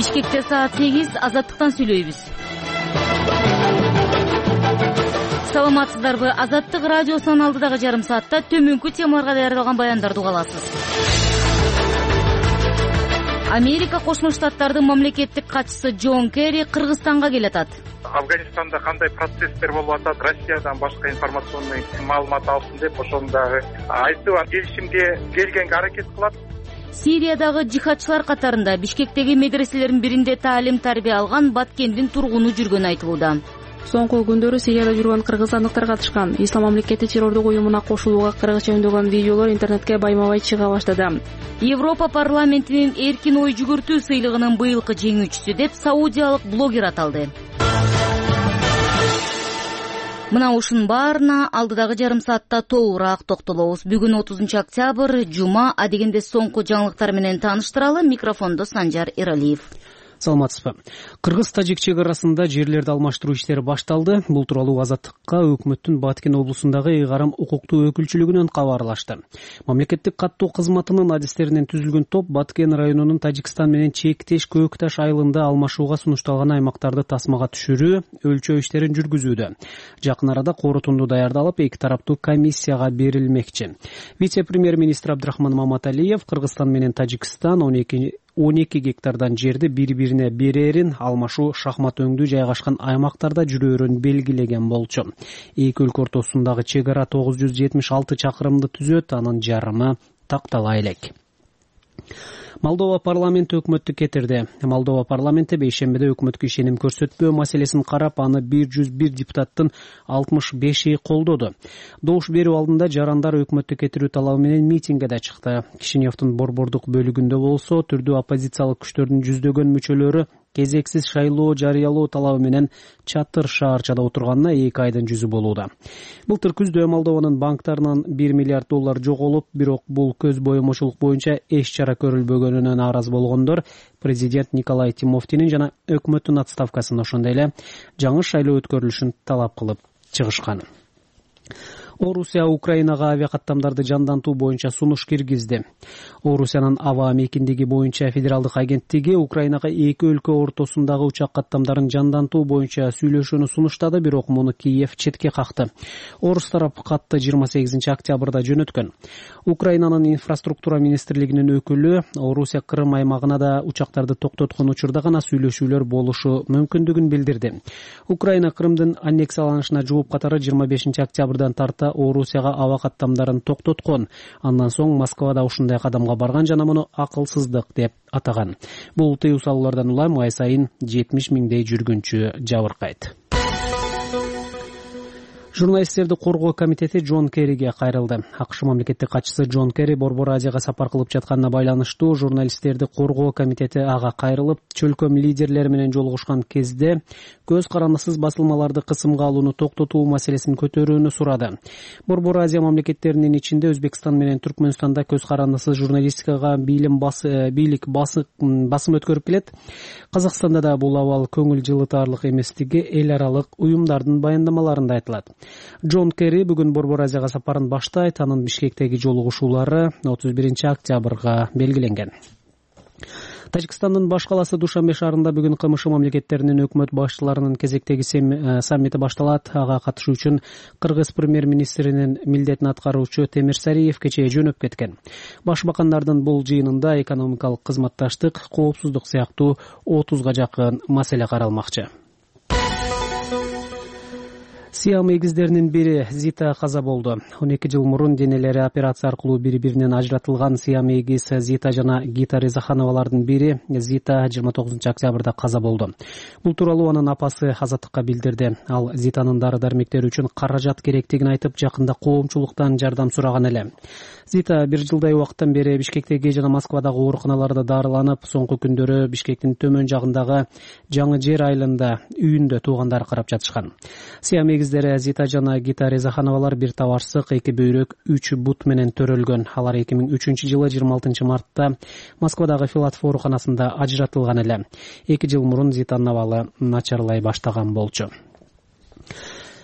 Бишкекте саат 8, Азаттыктан сүйлөйбүз. Саламатсыздарбы? Азаттык радиосунун алдыдагы жарым саатта төмөнкү темаларга даярдалган баяндарды уга аласыз. Америка Кошмо Штаттардын мамлекеттик катчысы Джон Керри Кыргызстанга келатат. Афганистанда кандай процесстер болуп атат, Россиядан башка информационный маалымат алсын деп ошону дагы айтып, келишимге келгенге аракет кылат. Сириядагы жихадчылар катарында Бишкектеги медреселердин биринде таалим-тарбия алган Баткендин тургуну жүргөнү айтылууда. Соңку күндөрү Сирияда жүргөн кыргызстандыктар катышкан Ислам мамлекети террордук уюмуна кошулууга кыргызча үндөгөн видеолор интернетке байма-бай чыга баштады. Европа парламентинин эркин ой жүгүртүү сыйлыгынын быйылкы жеңүүчүсү деп саудиялык блогер аталды. Мына ушунун баарына алдыдагы жарым саатта толугураак токтолобуз. Бүгүн 30 октябрь, жума. Адегенде соңку жаңылыктар менен тааныштыралы. Микрофондо Санжар Эралиев. Саламатсызбы. Кыргыз-Тажик чек арасында жерлерди алмаштыруу иштери башталды. Бул тууралуу Азаттыкка өкмөттүн Баткен облусундагы ыйгарым укуктуу өкүлчүлүгүнөн кабарлашты. Мамлекеттик каттоо кызматынын адистеринен түзүлгөн топ Баткен районунун Тажикстан менен чектеш Көкташ айылында алмашууга сунушталган аймактарды тасмага түшүрүү, өлчөө иштерин жүргүзүүдө. Жакын арада корутунду даярдалып, эки тараптуу комиссияга берилмекчи. Вице-премьер-министр Абдрахман Маматалиев Кыргызстан менен Тажикстан 12 гектардан жерди бири-бирине берерин, алмашуу шахмат өңдүү жайгашкан аймактарда жүрөөрүн белгилеген болчу. Эки өлкө ортосундагы чек ара 976 чакырымды түзөт, анын жарымы тактала элек. Молдова парламенти өкмөттү кетирди. Молдова парламенти бейшембиде өкмөткө ишеним көрсөтпөө маселесин карап, аны 101 депутаттын 65-и колдоду. Добуш берүү алдында жарандар өкмөттү кетирүү талабы менен митингге да чыкты. Кишиневдин борбордук бөлүгүндө болсо, түрдүү оппозициялык күчтөрдүн жүздөгөн мүчөлөрү кезексиз шайлоо жарыялоо талабы менен Чатыр шаарчада отурганына 2 айдын жүзү болууда. Былтыр күздө Молдованын банктарынан 1 миллиард доллар жоголуп, бирок бул көз боемочулук боюнча эч чара көрүлбөгөнүнө нааразы болгондор президент Николай Тимофтинин жана өкмөттүн отставкасын, ошондой эле жаңы шайлоо өткөрүлүшүн талап кылып чыгышкан. Орусия Украинага авиакаттамдарды жандантуу боюнча сунуш киргизди. Орусиянын аба мейкиндиги боюнча федералдык агенттиги Украинага эки өлкө ортосундагы учак каттамдарын жандантуу боюнча сүйлөшүүнү сунуштады, бирок муну Киев четке какты. Орус тарап катты 28 октябрда жөнөткөн. Украинанын инфраструктура министрлигинин өкүлү Орусия Крым аймагына да учактарды токтоткон учурда гана сүйлөшүүлөр болушу мүмкүндүгүн билдирди. Украина Крымдын аннексияланышына жооп катары 25 октябрдан тарта Орусияга аба каттамдарын токтоткон. Андан соң Москвада ушундай кадамга барган жана муну акылсыздык деп атаган. Бул тыюу салуулардан улам ай сайын 70 миңдей жүргүнчү жабыркайт. Журналисттерди коргоо комитети Джон Керриге кайрылды. АКШ мамлекеттик катчысы Джон Керри Борбор Азияга сапар кылып жатканына байланыштуу журналисттерди коргоо комитети ага кайрылып, чөлкөм лидерлери менен жолугушкан кезде көз карандысыз басылмаларды кысымга алууну токтотуу маселесин көтөрүүнү сурады. Борбор Азия мамлекеттеринин ичинде Өзбекстан менен Түркмөнстанда көз карандысыз журналистикага бийлик басым өткөрүп келет. Казакстанда да бул абал көңүл жылытарлык эместиги эл аралык уюмдардын баяндамаларында айтылат. Джон Керри бүгүн Борбор Азияга сапарын баштайт. Анын Бишкектеги жолугушуулары 31 октябрга белгиленген. Тажикстандын баш каласы Душанбе шаарында бүгүн КМШ мамлекеттеринин өкмөт башчыларынын кезектеги саммити башталат. Ага катышуу үчүн Кыргыз премьер-министринин милдетин аткаруучу Темирсариев кечээ жөнөп кеткен. Башбакандардын бул жыйынында экономикалык кызматташтык, коопсуздук сыяктуу 30га жакын маселе каралмакчы. Сиам эгиздеринин бири Зита каза болду. 12 жыл мурун денелери операция аркылуу бири-биринен ажыратылган Сиам эгиз Зита жана Гита Резахановалардын бири Зита 29 октябрда каза болду. Бул тууралуу анын апасы Азаттыкка билдирди. Ал Зитанын дары-дармектери үчүн каражат керектигин айтып, жакында коомчулуктан жардам сураган эле. Зита 1 жылдай убакыттан бери Бишкектеги жана Москвадагы ооруканаларда дарыланып, соңку күндөрү Бишкектин төмөн жагындагы Жаңы Жер айылында үйүндө туугандары карап жатышкан. Сиам эгиздери Зита жана Гита Резахановалар бир табарсык, эки бөйрөк, 3 бут менен төрөлгөн. Алар 2003 жылы 26 мартта Москвадагы Филатов ооруканасында ажыратылган эле. 2 жыл мурун Зитанын абалы начарлай баштаган болчу.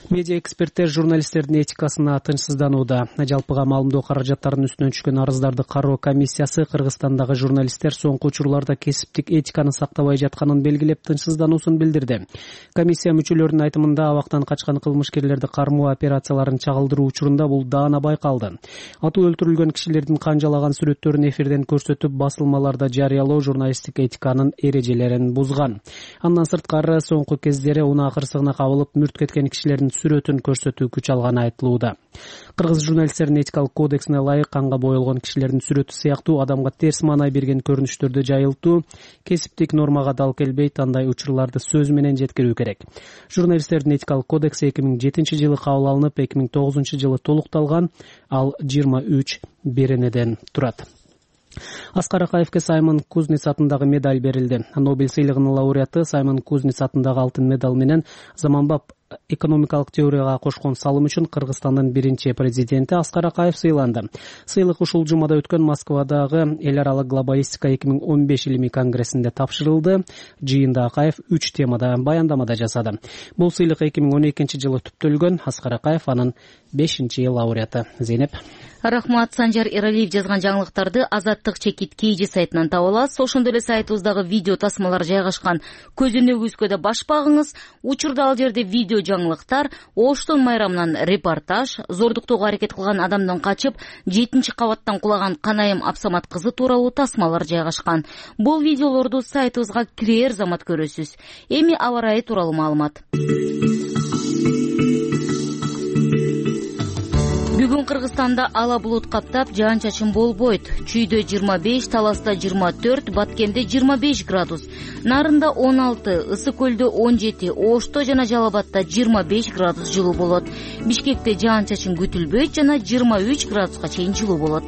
Медиа эксперттер журналисттердин этикасына тынчсызданууда. Жалпыга маалымдоо каражаттарынын үстүнөн түшкөн арыздарды кароо комиссиясы Кыргызстандагы журналисттер соңку учурларда кесиптик этиканы сактабай жатканын белгилеп тынчсыздануусун билдирди. Комиссия мүчөлөрүнүн айтымында абактан качкан кылмышкерлерди кармоо операцияларын чагылдыруу учурунда бул даана байкалды. Атуу өлтүрүлгөн кишилердин канжалаган сүрөттөрүн эфирден көрсөтүп, басылмаларда жарыялоо журналисттик этиканын эрежелерин бузган. Андан сырткары соңку кездери унаа кырсыгына кабылып мүрт кеткен кишилердин сүрөтүн көрсөтүү күч алганы айтылууда. Кыргыз журналисттердин этикалык кодексине ылайык канга боелгон кишилердин сүрөтү сыяктуу адамга терс маанай берген көрүнүштөрдү жайылтуу кесиптик нормага дал келбейт, андай учурларды сөз менен жеткирүү керек. Журналисттердин этикалык кодекси 2007-жылы кабыл алынып, 2009-жылы толукталган, ал 23 беренеден турат. Аскар Акаевке Саймон Кузнец атындагы медаль берилди. Нобель сыйлыгынын лауреаты Саймон Кузнец атындагы алтын медаль менен заманбап экономикалык теорияга кошкон салым үчүн Кыргызстандын биринчи президенти Аскар Акаев сыйланды. Сыйлык ушул жумада өткөн Москвадагы эл аралык глобалистика 2015 илимий конгрессинде тапшырылды. Жыйында Акаев 3 темада баяндамада жасады. Бул сыйлык 2012-жылы түптөлгөн. Аскар Акаев анын 5-чи лауреаты. Зейнеп. Рахмат. Санжар Эралиев жазган жаңылыктарды Азаттык чекит KG сайтынан таба аласыз. Ошондой эле сайтыбыздагы видео тасмалар жайгашкан көзөнөгүбүзгө да баш багыңыз. Учурда ал жерде видео жаңылыктар, Оштон майрамынан репортаж, зордуктоого аракет кылган адамдан качып, 7-чи кабаттан кулаган Канайым Апсамат кызы тууралуу тасмалар жайгашкан. Бул видеолорду сайтыбызга кирер замат көрөсүз. Эми аба ырайы тууралуу маалымат. Бүгүн Кыргызстанда ала булут каптап, жаан-чачын болбойт. Чүйдө 25, Таласта 24, Баткенде 25 градус. Нарында 16, Ысык көлдө 17, Ошто жана Жалал Абадта 25 градус жылуу болот. Бишкекте жаан-чачын күтүлбөйт жана 23 градуска чейин жылуу болот.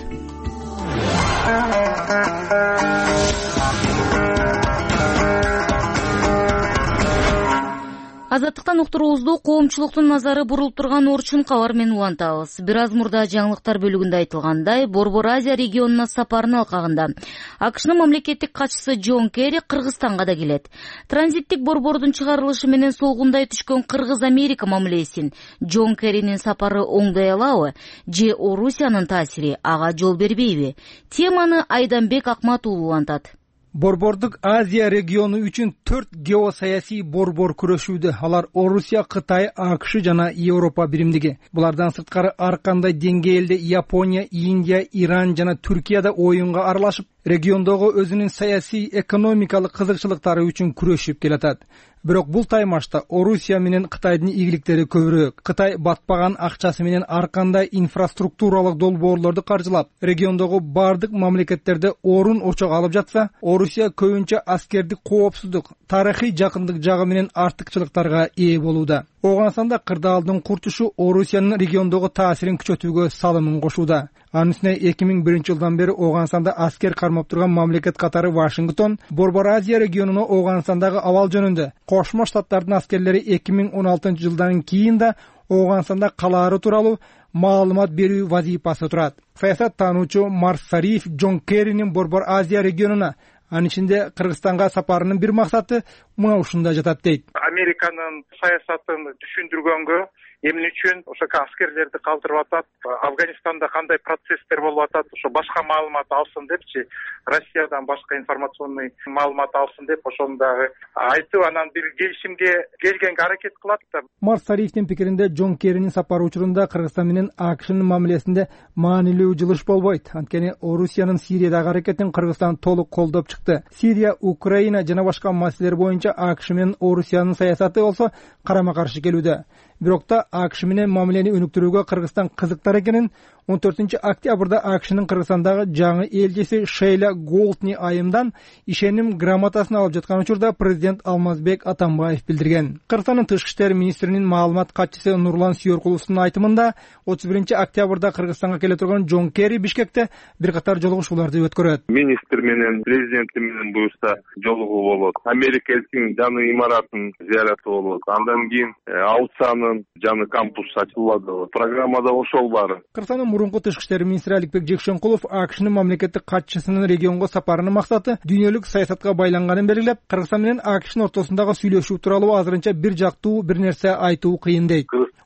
Азаттыктан уктуруубузду коомчулуктун назары бурулуп турган Орчун кабар менен улантабыз. Бир аз мурда жаңылыктар бөлүгүндө айтылгандай, Борбор Азия регионуна сапарын алкагында АКШнын мамлекеттик катчысы Джон Керри Кыргызстанга да келет. Транзиттик борбордун чыгарылышы менен солгундай түшкөн Кыргыз-Америка мамилесин Джон Керринин сапары оңдой алабы же Орусиянын таасири ага жол бербейби? Теманы Айданбек Акмат улантат. Борбордук Азия региону үчүн 4 геосаясий борбор күрөшүүдө. Алар Орусия, Кытай, АКШ жана Европа биримдиги. Булардан сырткары ар кандай деңгээлде Япония, Индия, Иран жана Түркия да оюнга аралашып, региондогу өзүнүн саясий, экономикалык кызыкчылыктары үчүн күрөшүп келатат. Бирок бул таймашта Орусия менен Кытайдын ийгиликтери көбүрөөк. Кытай батпаган акчасы менен ар кандай инфраструктуралык долбоорлорду каржылап, региондогу бардык мамлекеттерде орун очок алып жатса, Орусия көбүнчө аскердик коопсуздук, тарыхый жакындык жагы менен артыкчылыктарга ээ болууда. Оганстанда кырдаалдын курчушу Орусиянын региондогу таасирин күчөтүүгө салымын кошууда. Анын үстүнө 2001-жылдан бери Оганстанда аскер кармап турган мамлекет катары Вашингтон, Борбор Азия регионуна Оганстандагы абал жөнүндө Кошмо Штаттардын аскерлери 2016-жылдан кийин да Оганстанда калаары тууралуу маалымат берүү вазифасы турат. Саясат таануучу Марс Сариф Джон Керринин Борбор Азия регионуна, анын ичинде Кыргызстанга сапарынын бир максаты мына ушунда жатат дейт. Американын саясатын түшүндүргөнгө эмне үчүн ошо аскерлерди калтырып атат, Афганистанда кандай процесстер болуп атат, ошо башка маалымат алсын депчи, Россиядан башка информационный маалымат алсын деп ошону дагы айтып, анан бир келишимге келгенге аракет кылат да. Марс Сарифтин пикиринде Джон Керринин сапары учурунда Кыргызстан менен АКШнын мамилесинде маанилүү жылыш болбойт. Анткени Орусиянын Сириядагы аракетин Кыргызстан толук колдоп чыкты. Сирия, Украина жана башка маселелер боюнча АКШ менен Орусиянын саясаты болсо карама каршы келүүдө. Бирок да АКШ менен мамилени өнүктүрүүгө Кыргызстан кызыктар экенин 14-октябрда АКШнын Кыргызстандагы жаңы элчиси Шейла Голдни айымдан ишеним грамотасын алып жаткан учурда президент Алмазбек Атамбаев билдирген. Кыргызстандын тышкы иштер министринин маалымат катчысы Нурлан Сүйөркуловдун айтымында 31-октябрда Кыргызстанга келе турган Джон Керри Бишкекте бир катар жолугушууларды өткөрөт. Министр менен президент менен буюрса жолугуу болот. Америка элчисинин жаңы имаратын зыяраты болот. Андан кийин аукциянын жаңы кампус ачылат. Программада ошол бар. Кыргызстандын мурунку тышкы иштер министри Аликбек Жекшенкулов АКШнын мамлекеттик катчысынын регионго сапарынын максаты дүйнөлүк саясатка байланганын белгилеп, Кыргызстан менен АКШнын ортосундагы сүйлөшүү тууралуу азырынча бир жактуу бир нерсе айтуу кыйын дейт.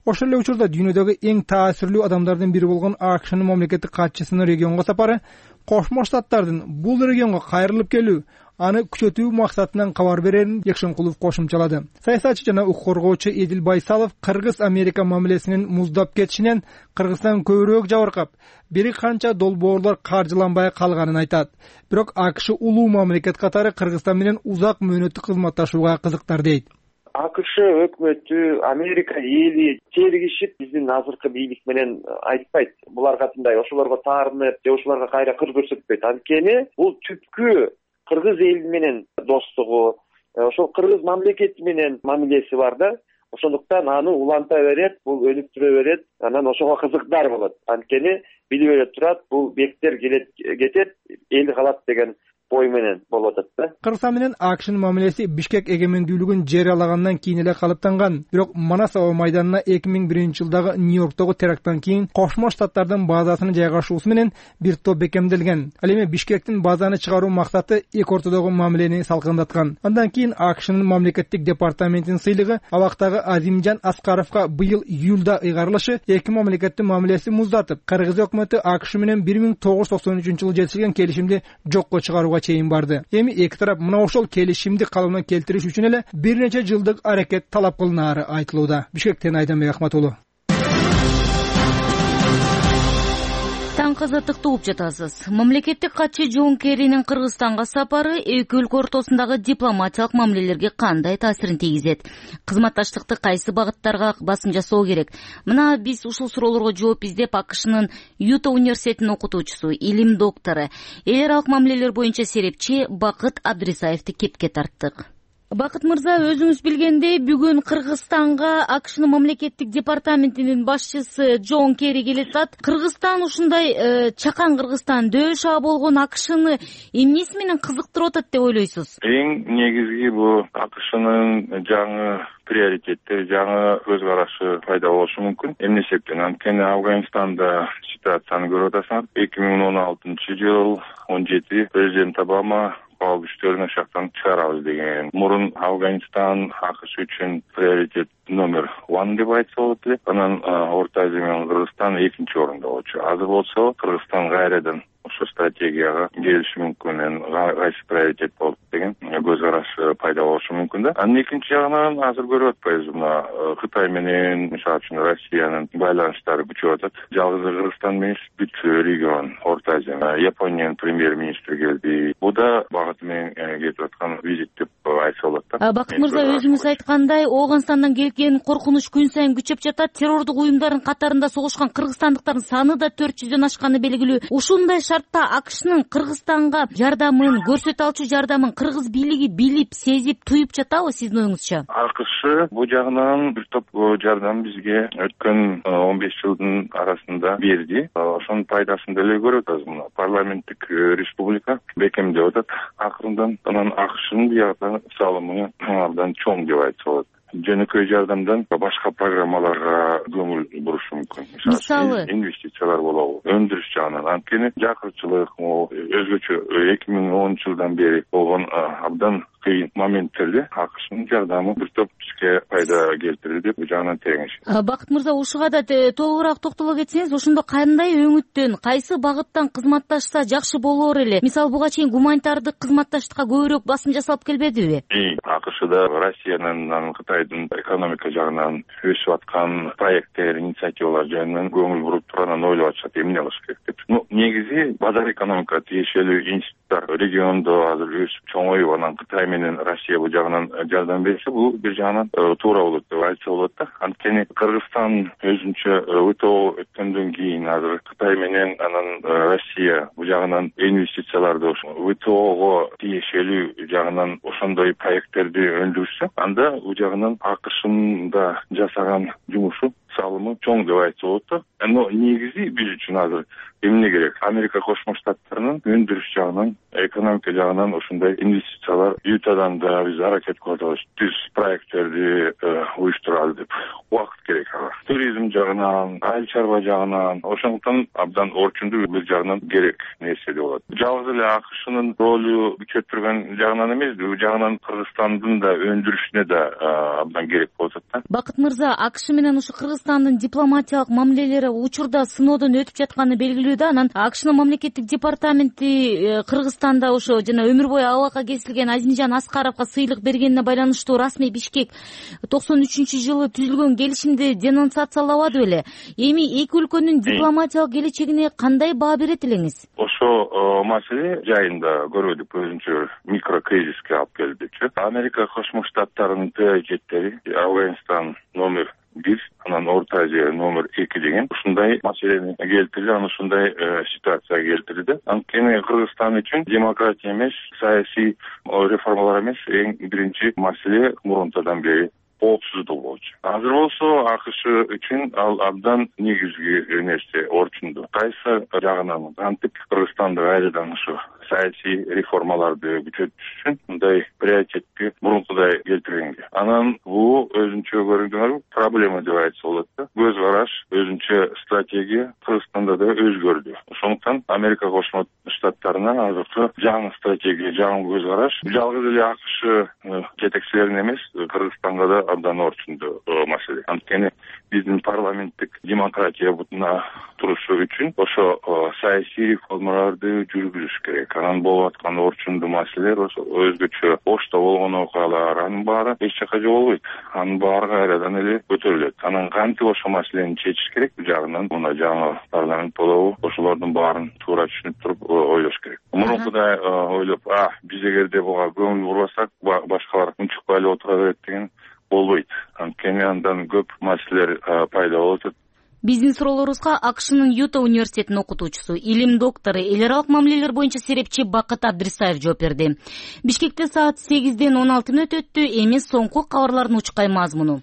Ошол эле учурда дүйнөдөгү эң таасирлүү адамдардын бири болгон АКШнын мамлекеттик катчысынын регионго сапары Кошмо Штаттардын бул регионго кайрылып келүү, аны күчөтүү максатынан кабар берерин Экшенкулов кошумчалады. Саясатчы жана укук коргоочу Эдил Байсалов Кыргыз-Америка мамилесинин муздап кетишинен Кыргызстан көбүрөөк жабыркап, бери канча долбоорлор каржыланбай калганын айтат. Бирок АКШ улуу мамлекет катары Кыргызстан менен узак мөөнөттүк кызматташууга кызыктар дейт. АКШ өкмөтү, Америка эли тергишип биздин азыркы бийлик менен айтпайт. Булар катындай ошолорго таарынып, же ошолорго кайра кыр көрсөтпөйт. Анткени бул түпкү Кыргыз эли менен достугу, ошол Кыргыз мамлекети менен мамилеси бар да. Ошондуктан аны уланта берет, бул өнүктүрө берет, анан ошого кызыктар болот. Анткени билип эле турат, бул бектер кетет, эл калат деген ой менен болуп атат да. Кыргызстан менен АКШнын мамилеси Бишкек эгемендүүлүгүн жарыялагандан кийин эле калыптанган. Бирок Манас аба майданына 2001-жылдагы Нью-Йорктогу теракттан кийин Кошмо Штаттардын базасынын жайгашуусу менен бир топ бекемделген. Ал эми Бишкектин базаны чыгаруу максаты эки ортодогу мамилени салкындаткан. Андан кийин АКШнын мамлекеттик департаментинин сыйлыгы абактагы Азимжан Аскаровго быйыл июлда ыйгарылышы эки мамлекеттин мамилеси муздатып, Кыргыз өкмөтү АКШ менен 1993-жылы жетишилген келишимди жокко чыгарууга чейин барды. Эми эки тарап мына ошол келишимди калыбына келтириш үчүн эле бир нече жылдык аракет талап кылынаары айтылууда. Бишкектен Айданбек Ахматулу. Таң кызыктыкты угуп жатасыз. Мамлекеттик катчы Джон Керринин Кыргызстанга сапары эки өлкө ортосундагы дипломатиялык мамилелерге кандай таасирин тийгизет? Кызматташтыкты кайсы багыттарга басым жасоо керек? Мына биз ушул суроолорго жооп издеп АКШнын Юта университетинин окутуучусу, илим доктору, эл аралык мамилелер боюнча серепчи Бакыт Абдрисаевди кепке тарттык. Бакыт мырза, өзүңүз билгендей, бүгүн Кыргызстанга АКШнын мамлекеттик департаментинин башчысы Джон Керри келип атат. Кыргызстан ушундай чакан Кыргызстан дөшаа болгон АКШны эмнеси менен кызыктырып атат деп ойлойсуз? Эң негизги бул АКШнын жаңы приоритеттери, жаңы көз карашы пайда болушу мүмкүн. Эмне себептен? Анткени Афганистанда ситуацияны көрүп атасыңар. 2016-жыл 17 президент Обама кабыл күчтөрүн ошактан чыгарабыз деген. Мурун Афганистан АКШ үчүн приоритет номер 1 деп айтса болот эле. Анан Орто Азия менен Кыргызстан экинчи орунда болчу. Азыр болсо Кыргызстан кайрадан ошо стратегияга келиши мүмкүн, кайсы приоритет болот деген көз караш пайда болушу мүмкүн да. Анын экинчи жагынан азыр көрүп атпайбыз, мына Кытай менен, мисалы үчүн Россиянын байланыштары күчөп атат. Жалгыз Кыргызстан эмес, бүт регион, Орто Азия. Япониянын премьер-министри келди. Бул да багыты менен кетип аткан визит деп айтса болот да. Бакыт мырза, өзүңүз айткандай, Ооганстандан келген коркунуч күн сайын күчөп жатат. Террордук уюмдардын катарында согушкан кыргызстандыктардын саны да 400дөн ашканы белгилүү. Ушундай шартта АКШнын Кыргызстанга жардамын, көрсөтө алчу жардамын кыргыз бийлиги билип, сезип, туюп жатабы сиздин оюңузча? АКШ бул жагынан бир топ жардам бизге өткөн 15 жылдын арасында берди. Ошонун пайдасын деле көрүп атабыз. Мына парламенттик республика бекемдеп атат акырындан. Анан АКШнын биягы салымы абдан чоң деп айтса болот. Жөнөкөй жардамдан башка программаларга көңүл бурушу мүмкүн. Мисалы инвестициялар болобу, өндүрүш жагынан. Анткени жакырчылык, өзгөчө 2010-жылдан бери болгон абдан кыйын моменттерде АКШнын жардамы бир топ бизге пайда келтирди деп бул жагынан теңиш. Бакыт мырза, ушуга да толугураак токтоло кетсеңиз, ошондо кандай өңүттөн, кайсы багыттан кызматташса жакшы болор эле? Мисалы, буга чейин гуманитардык кызматташтыкка көбүрөөк басым жасалып келбедиби? АКШда Россиянын, Кытайдын экономика жагынан өсүп аткан проекттер, инициативалар жөнүндө көңүл буруп тургандан ойлоп атышат, эмне кылыш керек деп. Негизи базар экономика тиешелүү институттар региондо азыр өсүп чоңоюп, анан Кытай менен Россия бул жагынан жардам берсе, бул бир жагынан туура болот деп айтса болот да. Анткени Кыргызстан өзүнчө ВТО өткөндөн кийин азыр Кытай менен анан Россия бул жагынан инвестицияларды ВТОго тиешелүү жагынан ошондой проекттерди өндүрүшсө, анда бул жагынан АКШнын да жасаган жумушу салымы чоң деп айтса болот да. Но негизи биз үчүн азыр эмне керек? Америка Кошмо Штаттарынын өндүрүш жагынан, экономика жагынан ушундай инвестициялар ютадан да биз аракет кылып атабыз. Түз проекттерди уюштуралы деп убакыт керек ага. Туризм жагынан, айыл чарба жагынан, ошондуктан абдан орчундуу бир жагынан керек нерсе деп болот. Жалгыз эле АКШнын ролу күчөп турган жагынан эмес, бул жагынан Кыргызстандын да өндүрүшүнө да абдан керек болуп атат да. Бакыт мырза, АКШ менен ушу Кыргызстандын дипломатиялык мамилелери учурда сыноодон өтүп жатканы белгилүү да. Анан АКШнын мамлекеттик департаменти Кыргызстанда ошо жана өмүр бою абалга кесилген Азимжан Аскаровго сыйлык бергенине байланыштуу расмий Бишкек 93-жылы түзүлгөн келишимди денонсациялабады беле? Эми эки өлкөнүн дипломатиялык келечегине кандай баа берет элеңиз? Ошо маселе жайында көрөлүк, өзүнчө микрокризиске алып келдичи. Америка Кошмо Штаттарынын приоритеттери Афганистан номер 1, анан Орто Азия номер 2 деген ушундай маселени келтирди, анан ушундай ситуация келтирди. Анткени Кыргызстан үчүн демократия эмес, саясий реформалар эмес, эң биринчи маселе мурунтадан бери коопсуздук болчу. Азыр болсо АКШ үчүн ал абдан негизги нерсе, орчундуу. Кайсы жагынан кантип Кыргызстанды кайрадан ушу саясий реформаларды күчөтүш үчүн мындай приоритетти мурункудай келтиргенге. Анан бул өзүнчө көрүнгөн проблема деп айтса болот да. Көз караш, өзүнчө стратегия Кыргызстанда да өзгөрдү. Ошондуктан Америка Кошмо Штаттарына азыркы жаңы стратегия, жаңы көз караш, жалгыз эле АКШ жетекчилерин эмес, Кыргызстанга да абдан орчундуу маселе. Анткени биздин парламенттик демократия бутуна турушу үчүн ошо саясий реформаларды жүргүзүш керек. Анан болуп аткан орчундуу маселелер, ошо өзгөчө Ошто болгон окуялар, анын баары эч жака жолбойт. Анын баары кайрадан эле көтөрүлөт. Анан кантип ошо маселени чечиш керек? Бул жагынан мына жаңы парламент болобу, ошолордун баарын туура түшүнүп туруп ойлош керек. Мурункудай ойлоп, биз эгерде буга көңүл бурбасак, башкалар унчукпай эле отура берет деген болбойт. Анткени андан көп маселелер пайда болуп атат. Биздин суроолорубузга АКШнын Юта университетинин окутуучусу, илим доктору, эл аралык мамилелер боюнча серепчи Бакыт Абдрисаев жооп берди. Бишкекте саат 8-ден 16 мүнөт өттү. Эми соңку кабарлардын учкай мазмуну.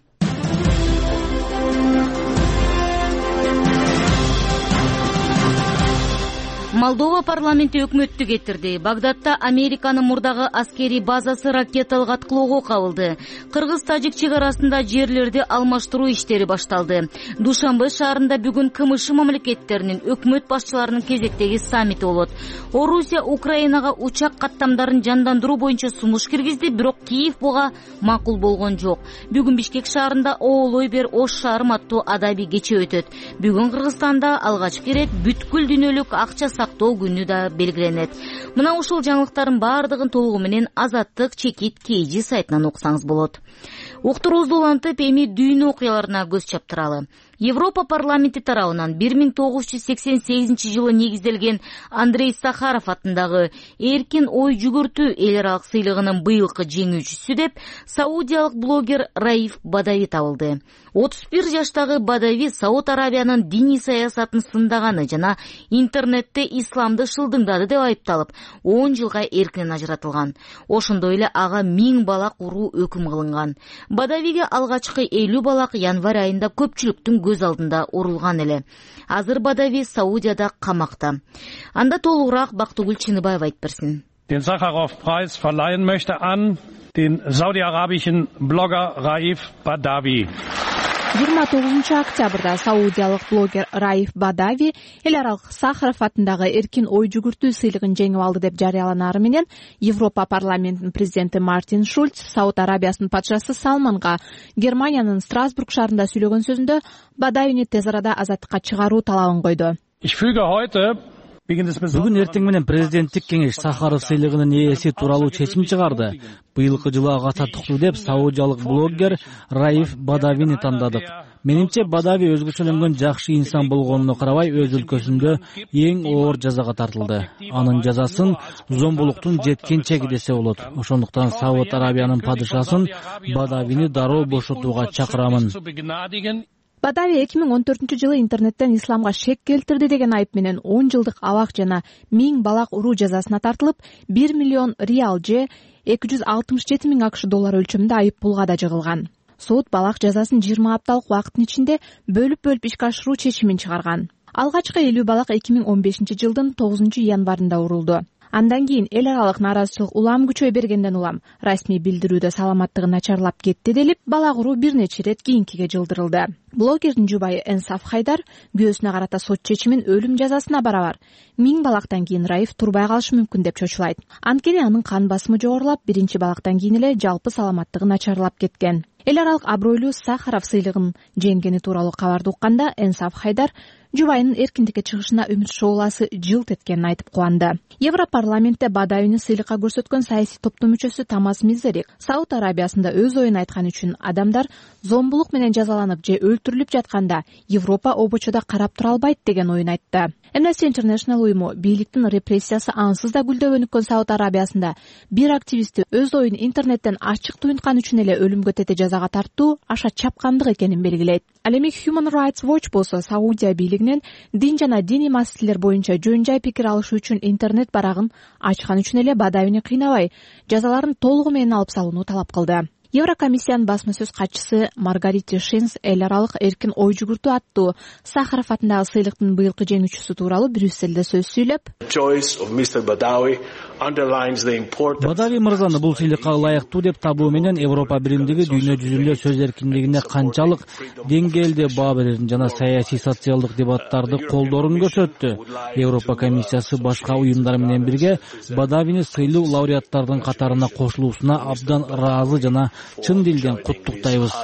Молдова парламенти өкмөттү кетирди. Багдадта Американын мурдагы аскерий базасы ракеталык аткылоого кабылды. Кыргыз-тажик чек арасында жерлерди алмаштыруу иштери башталды. Душанбе шаарында бүгүн КМШ мамлекеттеринин өкмөт башчыларынын кезектеги саммити болот. Орусия Украинага учак каттамдарын жандандыруу боюнча сунуш киргизди, бирок Киев буга макул болгон жок. Бүгүн Бишкек шаарында Оолой бер Ош шаарым аттуу адаби кече өтөт. Бүгүн Кыргызстанда алгачкы ирет бүткүл дүйнөлүк акча сактоо күнү да белгиленет. Мына ушул жаңылыктардын баардыгын толугу менен Азаттык чекит KG сайтынан окусаңыз болот. Уктуруубузду улантып, эми дүйнө окуяларына көз чаптыралы. Европа парламенти тарабынан 1988-жылы негизделген Андрей Сахаров атындагы эркин ой жүгүртүү эл аралык сыйлыгынын быйылкы жеңүүчүсү деп саудиялык блогер Раиф Бадави табылды. 31 жаштагы Бадави Сауд Арабиянын диний саясатын сындаганы жана интернетте исламды шылдыңдады деп айыпталып, 10 жылга эркинен ажыратылган. Ошондой эле ага 1000 балак уруу өкүм кылынган. Бадавиге алгачкы 50 балак январь айында көпчүлүктүн көз алдында урулган эле. Азыр Бадави Саудияда камакта. Анда толугураак Бактыгүл Чыныбаева айтып берсин. Den Sacharow-Preis verleihen möchte an den saudi-arabischen Blogger Raif Badavi. 29-октябрда саудиялык блогер Раиф Бадави эл аралык Сахаров атындагы эркин ой жүгүртүү сыйлыгын жеңип алды деп жарыяланары менен Европа парламентинин президенти Мартин Шульц Сауд Арабиясынын патшасы Салманга Германиянын Страсбург шаарында сүйлөгөн сөзүндө Бадавини тез арада азаттыкка чыгаруу талабын койду. Бүгүн эртең менен президенттик кеңеш Сахаров сыйлыгынын ээси тууралуу чечим чыгарды. Быйылкы жылы ага татыктуу деп саудиялык блогер Раиф Бадавини тандадык. Менимче Бадави өзгөчөлөнгөн жакшы инсан болгонуна карабай өз өлкөсүндө эң оор жазага тартылды. Анын жазасын зомбулуктун жеткенчеги десе болот. Ошондуктан Сауд Арабиянын падышасын Бадавини дароо бошотууга чакырамын. Бадави 2014-жылы интернеттен исламга шек келтирди деген айып менен 10 жылдык абак жана 1000 балак уруу жазасына тартылып, 1 миллион реал же 267 миң АКШ доллары өлчөмүндө айып пулга да жыгылган. Суд балак жазасын 20 апталык убакыттын ичинде бөлүп ишке ашыруу чечимин чыгарган. Алгачкы 50 балак 2015-жылдын 9-январында урулду. Андан кийин эл аралык нааразычылык улам күчөй бергенден улам расмий билдирүүдө саламаттыгы начарлап кетти делип, бала куруу бир нече ирет кийинкиге жылдырылды. Блогердин жубайы Энсаф Хайдар күйөөсүнө карата сот чечимин өлүм жазасына барабар 1000 балактан кийин Раиф турбай калышы мүмкүн деп чочулайт. Анткени анын кан басымы жогорулап, биринчи балактан кийин эле жалпы саламаттыгы начарлап кеткен. Эл аралык абройлуу Сахаров сыйлыгын жеңгени тууралуу кабарды укканда Энсаф Хайдар жубайынын эркиндикке чыгышына үмүт шооласы жылт эткенин айтып кубанды. Европарламентте Бадавини сыйлыкка көрсөткөн саясий топтун мүчөсү Тамас Мизерик Сауд Арабиясында өз оюн айткан үчүн адамдар зомбулук менен жазаланып же өлтүрүлүп жатканда Европа обочодо карап тура албайт деген оюн айтты. Amnesty International уюму бийликтин репрессиясы ансыз да гүлдөп өнүккөн Сауд Арабиясында бир активистти өз оюн интернеттен ачык туюнткан үчүн эле өлүмгө тете жазага тартуу аша чапкандык экенин белгилейт. Ал эми Human Rights Watch болсо Саудия бийлигинен дин жана диний маселелер боюнча жөн жай пикир алышы үчүн интернет барагын ачкан үчүн эле Бадавини кыйнабай, жазаларын толугу менен алып салууну талап кылды. Еврокомиссиянын басма сөз катчысы Маргарите Шенс эл аралык эркин ой жүгүртүү аттуу Сахаров атындагы сыйлыктын быйылкы жеңүүчүсү тууралуу Брюсселде сөз сүйлөп, Бадави мырзаны бул сыйлыкка ылайыктуу деп табуу менен Европа биримдиги дүйнө жүзүндө сөз эркиндигине канчалык деңгээлде баа берерин жана саясий социалдык дебаттарды колдоорун көрсөттү. Европа комиссиясы башка уюмдар менен бирге Бадавини сыйлуу лауреаттардын катарына кошулуусуна абдан ыраазы жана чын дилден куттуктайбыз,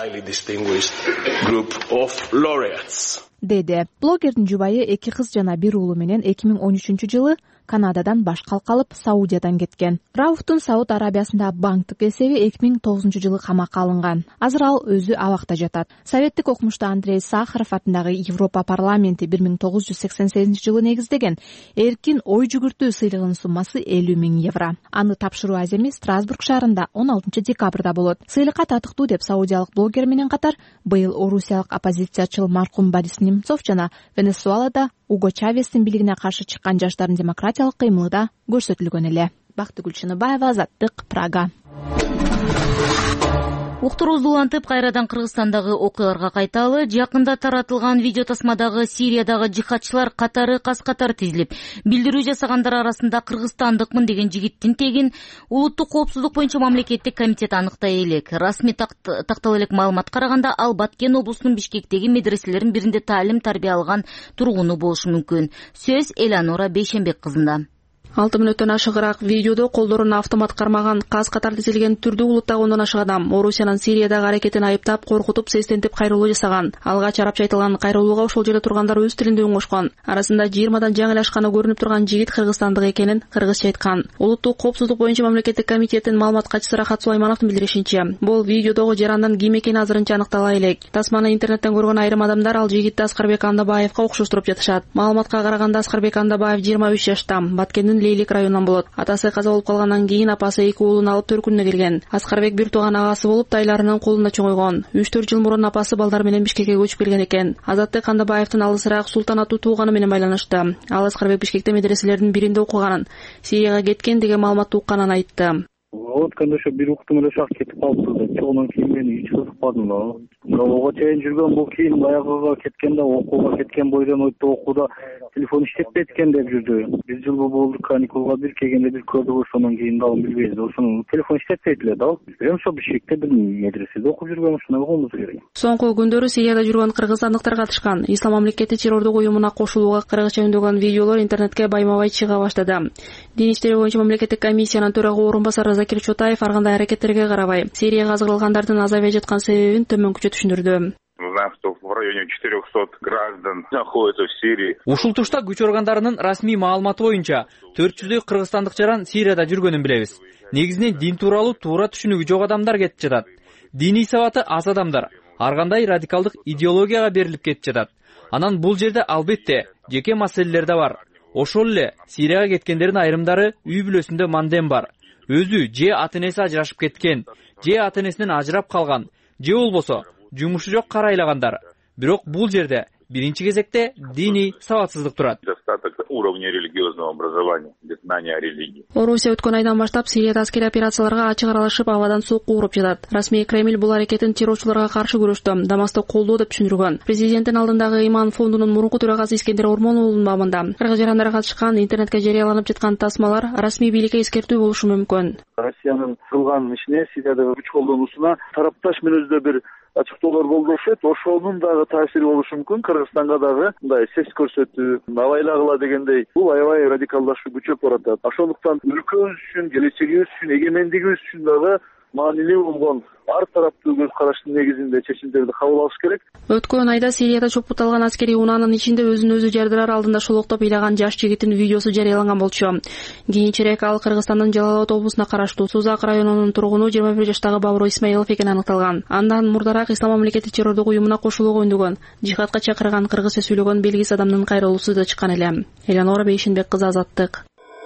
деди. Блогердин жубайы 2 кыз жана 1 уулу менен 2013-жылы Канададан баш калкалып Саудиядан кеткен. Рауфтун Сауд Арабиясында банктык эсеби 2009-жылы камакка алынган. Азыр ал өзү абакта жатат. Советтик окумушту Андрей Сахаров атындагы Европа парламенти 1988-жылы негиздеген эркин ой жүгүртүү сыйлыгынын суммасы 50 000 евро. Аны тапшыруу аземи Страсбург шаарында 16-декабрда болот. Сыйлыкка татыктуу деп саудиялык блогер менен катар быйыл орусиялык оппозициячыл маркум Борис Немцов жана Венесуэлада Уго Чавестин бийлигине каршы чыккан жаштардын демократиялык кыймылы да көрсөтүлгөн эле. Бактыгүл Чыныбаева, Азаттык, Прага. Уктурубузду улантып, кайрадан Кыргызстандагы окуяларга кайталы. Жакында таратылган видео тасмадагы Сириядагы жихадчылар катары кас-катар тизилип, билдирүү жасагандар арасында кыргызстандыкмын деген жигиттин тегин улуттук коопсуздук боюнча мамлекеттик комитет аныктай элек. Расмий тактала элек маалымат караганда, ал Баткен облусунун Бишкектеги медреселердин биринде таалим-тарбия алган тургуну болушу мүмкүн. Сөз Эланора Бейшенбек кызында. 6 мүнөттөн ашыгыраак видеодо колдорун автомат кармаган каз-катар тизилген түрдүү улуттагы 10 ашык адам Орусиянын Сириядагы аракетин айыптап, коркутуп, сестентип кайрылуу жасаган. Алгач арапча айтылган кайрылууга ошол жерде тургандар өз тилинде үн кошкон. Арасында 20дан жаңылашканы көрүнүп турган жигит кыргызстандык экенин кыргызча айткан. Улуттук коопсуздук боюнча мамлекеттик комитеттин маалымат катчысы Рахат Сулаймановдун билдиришинче, бул видеодогу жарандан ким экени азырынча аныктала элек. Тасманы интернеттен көргөн айрым адамдар ал жигитти Аскарбек Андабаевга окшоштуруп жатышат. Маалыматка караганда Аскарбек Андабаев 23 жашта, Баткендин Лейлик районунан болот. Атасы каза болуп калгандан кийин апасы 2 уулун алып төркүнүнө келген. Аскарбек бир тууган агасы болуп, тайларынын колунда чоңойгон. 3-4 жыл мурун апасы балдар менен Бишкекке көчүп келген экен. Азаттык Андабаевдин алысыраак Султан аттуу тууганы менен байланышты. Ал Аскарбек Бишкекте медреселердин биринде окуганын, Сирияга кеткен деген маалыматты укканын айтты. Өткөндө ошо бир уктум эле шак кетип калыптыр. Чогунан кийин мен эч кызыкпадым да. Ого чейин жүргөн бул кийин баягыга кеткенде окууга кеткен бойдон окууда телефон иштетпей экен деп жүрдү. Бир жыл болду каникулга бир келгенде бир көрдүк, ошондон кийин дагы билбейбиз. Ошонун телефон иштетпейт эле да. Мен ошо Бишкекте бир медреседе окуп жүргөн, ушуна болгонбуз керек. Соңку күндөрү Сирияда жүргөн кыргызстандыктар катышкан Ислам мамлекети террордук уюмуна кошулууга кыргызча үндөгөн видеолор интернетке байма-бай чыга баштады. Дин иштери боюнча мамлекеттик комиссиянын төрагы орун басары Закир Чотаев ар кандай аракеттерге карабай Сирияга азгырылгандардын азайбай жаткан себебин төмөнкүчө түшүндүрдү. Мы знаем, что в районе 400 граждан находятся в Сирии. Ушул тушта күч органдарынын расмий маалыматы боюнча 400 кыргызстандык жаран Сирияда жүргөнүн билебиз. Негизинен дин тууралуу туура түшүнүгү жок адамдар кетип жатат. Диний сабаты аз адамдар ар кандай радикалдык идеологияга берилип кетип жатат. Анан бул жерде албетте жеке маселелер да бар. Ошол эле Сирияга кеткендердин айрымдары үй бүлөсүндө мандем бар. Өзү же ата-энеси ажырашып кеткен, же ата-энесинен ажырап калган, же болбосо жумушу жок карайлагандар. Бирок бул жерде биринчи кезекте диний сабатсыздык турат. Уровня религиозного образования, без знания о религии. Орусия өткөн айдан баштап Сирияда аскери операцияларга ачык аралашып, абадан сокку уруп жатат. Расмий Кремль бул аракетин террорчуларга каршы күрөштө Дамаскты колдоо деп түшүндүргөн. Президенттин алдындагы Иман фондунун мурунку төрагасы Искендер Ормоновдун бабында кыргыз жарандары катышкан интернетке жарыяланып жаткан тасмалар расмий бийликке эскертүү болушу мүмкүн. Россиянын кылган ишине, Сириядагы күч колдонуусуна тарапташ мүнөздө бир ачыктоолор болду окшойт. Ошонун дагы таасири болушу мүмкүн. Кыргызстанга дагы мындай сес көрсөтүү, абайлагыла дегендей бул аябай радикалдашуу күчөп баратат. Ошондуктан өлкөбүз үчүн, келечегибиз үчүн, эгемендигибиз үчүн дагы маанилүү болгон ар тараптуу көз караштын негизинде чечимдерди кабыл алыш керек. Өткөн айда Сирияда чопурталган аскери унаанын ичинде өзүн өзү жардырар алдында шолоктоп ыйлаган жаш жигиттин видеосу жарыяланган болчу. Кийинчерээк ал Кыргызстандын Жалал Абад облусуна караштуу Сузак районунун тургуну 21 жаштагы Бабур Исмаилов экени аныкталган. Андан мурдараак Ислам мамлекети террордук уюмуна кошулууга үндөгөн, жихадка чакырган кыргызча сүйлөгөн белгисиз адамдын кайрылуусу да чыккан эле. Эланора Бейшинбек кызы, Азаттык.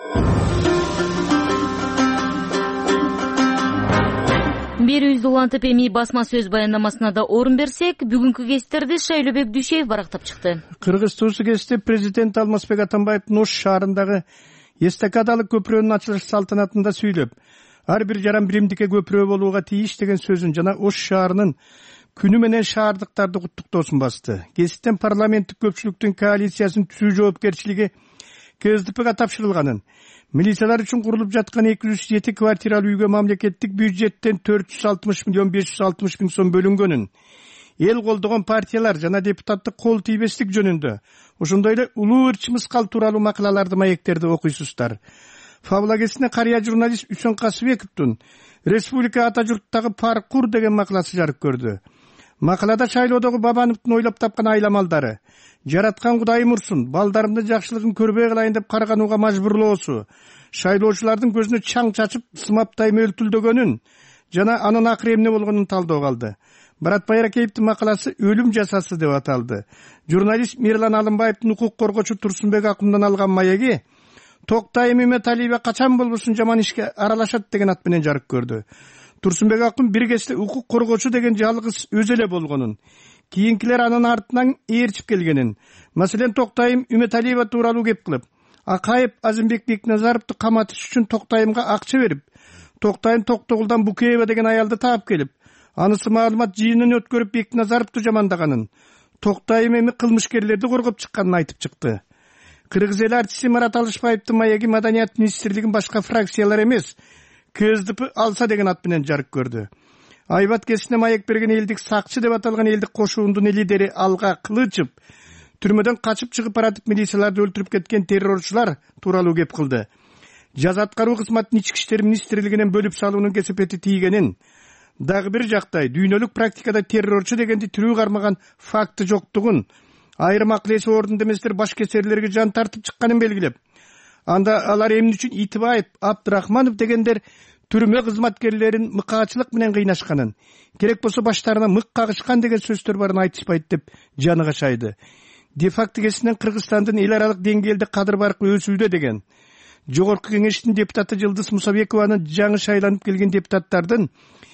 Берүүбүздү улантып эми басма сөз баяндамасына да орун берсек, бүгүнкү кесиптерди Шайлообек Дүйшеев барактап чыкты. Кыргыз туусу кесипте президент Алмазбек Атамбаевдин Ош шаарындагы эстакадалык көпүрөнүн ачылыш салтанатында сүйлөп, ар бир жаран биримдикке көпүрө болууга тийиш деген сөзүн жана Ош шаарынын күнү менен шаардыктарды куттуктоосун басты. Кесиптен парламенттик көпчүлүктүн коалициясынын түзүү жоопкерчилиги КСДПга тапшырылганын, милициялар үчүн курулуп жаткан 207 квартиралуу үйгө мамлекеттик бюджеттен 460 миллион 560 миң сом бөлүнгөнүн, эл колдогон партиялар жана депутаттык кол тийбестик жөнүндө, ошондой эле улуу ырчы мыскал тууралуу макалаларды, маектерди окуйсуздар. Фабула кесине карыя журналист Үсөн Касыбековдун «Республика ата журттагы паркур» деген макаласы жарык көрдү. Макалада шайлоодогу Бабановдун ойлоп тапкан айламалдары, жараткан Кудайым урсун, балдарымдын жакшылыгын көрбөй калайын деп карганууга мажбурлоосу, шайлоочулардын көзүнө чаң чачып сымаптай мөлтүлдөгөнүн жана анын акыры эмне болгонун талдоого алды. Барат Байракеевдин макаласы «Өлүм жасасы» деп аталды. Журналист Мирлан Алымбаевдин укук коргоочу Турсунбек Акундан алган маеги «Токтайым Үмөталиева качан болбосун жаман ишке аралашат» деген ат менен жарык көрдү. Турсунбек Акун бир кезде укук коргоочу деген жалгыз өзү эле болгонун, кийинкилер анын артынан ээрчип келгенин, маселен Токтайым Үмөталиева тууралуу кеп кылып, Акаев Азимбек Бекназаровду каматыш үчүн Токтайымга акча берип, Токтайым Токтогулдан Букеева деген аялды таап келип, анысы маалымат жыйынын өткөрүп Бекназаровду жамандаганын, Токтайым эми кылмышкерлерди коргоп чыкканын айтып чыкты. Кыргыз эли артисти Марат Алышбаевдин маеги Маданият министрлигин башка фракциялар эмес, КСДП алса деген ат менен жарык көрдү. Айбат кесине маек берген элдик сакчы деп аталган элдик кошуундун лидери Алга Кылычев түрмөдөн качып чыгып баратып милицияларды өлтүрүп кеткен террорчулар тууралуу кеп кылды. Жаза аткаруу кызматынын ички иштер министрлигинен бөлүп салуунун кесепети тийгенин, дагы бир жактай дүйнөлүк практикада террорчу дегенди тирүү кармаган факты жоктугун, айрым акыл эси ордунда эместер баш кесерлерге жан тартып чыкканын белгилеп, анда алар эмне үчүн Итибаев, Абдрахманов дегендер түрмө кызматкерлерин мыкаачылык менен кыйнашканын, керек болсо баштарына мык кагышкан деген сөздөр барын айтышпайт деп жаны качайды. Де-факто кесинен Кыргызстандын эл аралык деңгээлде кадыр баркы өсүүдө деген. Жогорку кеңештин депутаты Жылдыз Мусабекованын жаңы шайланып келген депутаттардын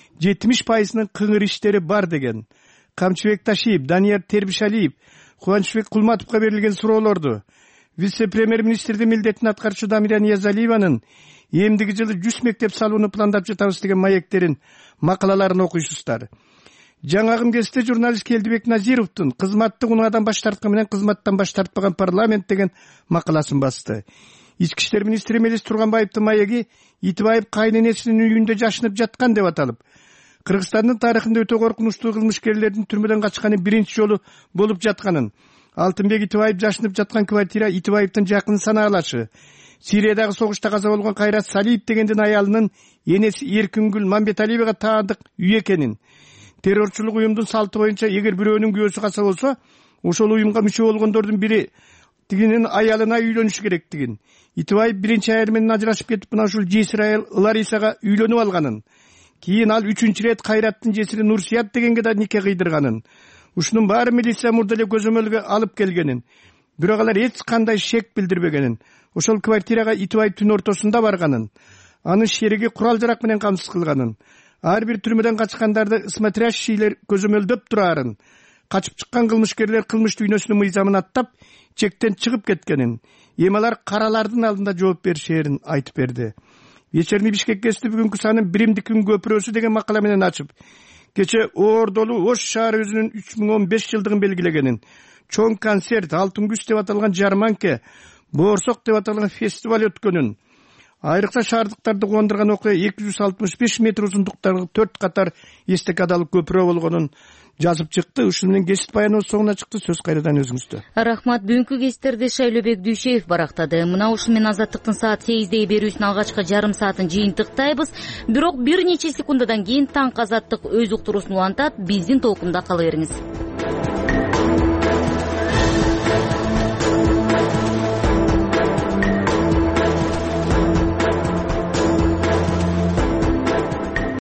70%-нын кыңыр иштери бар деген. Камчыбек Ташиев, Данияр Тербишалиев, Кубанычбек Кулматовго берилген суроолорду, вице-премьер-министрдин милдетин аткаруучу Дамира Ниязалиеванын эмдиги жылы 100 мектеп салууну пландап жатабыз деген маектерин, макалаларын окуйсуздар. Жаңагым кесте журналист Келдибек Назировдун кызматтык унаадан баш тарткан менен кызматтан баш тартпаган парламент деген макаласын басты. Ички иштер министри Мелис Турганбаевдин маеги Итибаев кайненесинин үйүндө жашынып жаткан деп аталып, Кыргызстандын тарыхында өтө коркунучтуу кылмышкерлердин түрмөдөн качканы биринчи жолу болуп жатканын, Алтынбек Итибаев жашынып жаткан квартира Итибаевдин жакын санаалашы, Сириядагы согушта каза болгон Кайрат Салиев дегендин аялынын энеси Эркингүл Мамбеталиевага таандык үй экенин, террорчулук уюмдун салты боюнча эгер бирөөнүн күйөөсү каза болсо, ошол уюмга мүчө болгондордун бири тигинин аялына үйлөнүш керектигин, Итибаев биринчи айыл менен ажырашып кетип, мына ушул жесир айыл Ларисага үйлөнүп алганын, кийин ал 3-чү рет Кайраттын жесири Нурсият дегенге да нике кыйдырганын, ушунун баары милиция мурда эле көзөмөлгө алып келгенин, бирок алар эч кандай шек билдирбегенин, ошол квартирага Итибаев түн ортосунда барганын, анын шериги курал жарак менен камсыз кылганын, ар бир түрмөдөн качкандарды смотрящийлер көзөмөлдөп турарын, качып чыккан кылмышкерлер кылмыш дүйнөсүнүн мыйзамын аттап чектен чыгып кеткенин, эми алар каралардын алдында жооп беришерин айтып берди. Вечерний Бишкек гезити бүгүнкү санын биримдик күн көпүрөсү деген макала менен ачып, кече Ордолу Ош шаары өзүнүн 3015 жылдыгын белгилегенин, чоң концерт, алтын күз деп аталган жарманке, боорсок деп аталган фестиваль өткөнүн, айрыкча шаардыктарды кубандырган окуя 265 метр узундуктагы 4 катар эстакадалык көпүрө болгонун жазып чыкты. Ушуну менен кесип баяныбыз соңуна чыкты. Сөз кайрадан өзүңүздө. Рахмат. Бүгүнкү кесиптерди Шайлообек Дүйшеев барактады. Мына ушу менен Азаттыктын саат 8-деги берүүсүнүн алгачкы жарым саатын жыйынтыктайбыз. Бирок бир нече секундадан кийин Таң Азаттык өз уктуруусун улантат. Биздин толкунда кала бериңиз.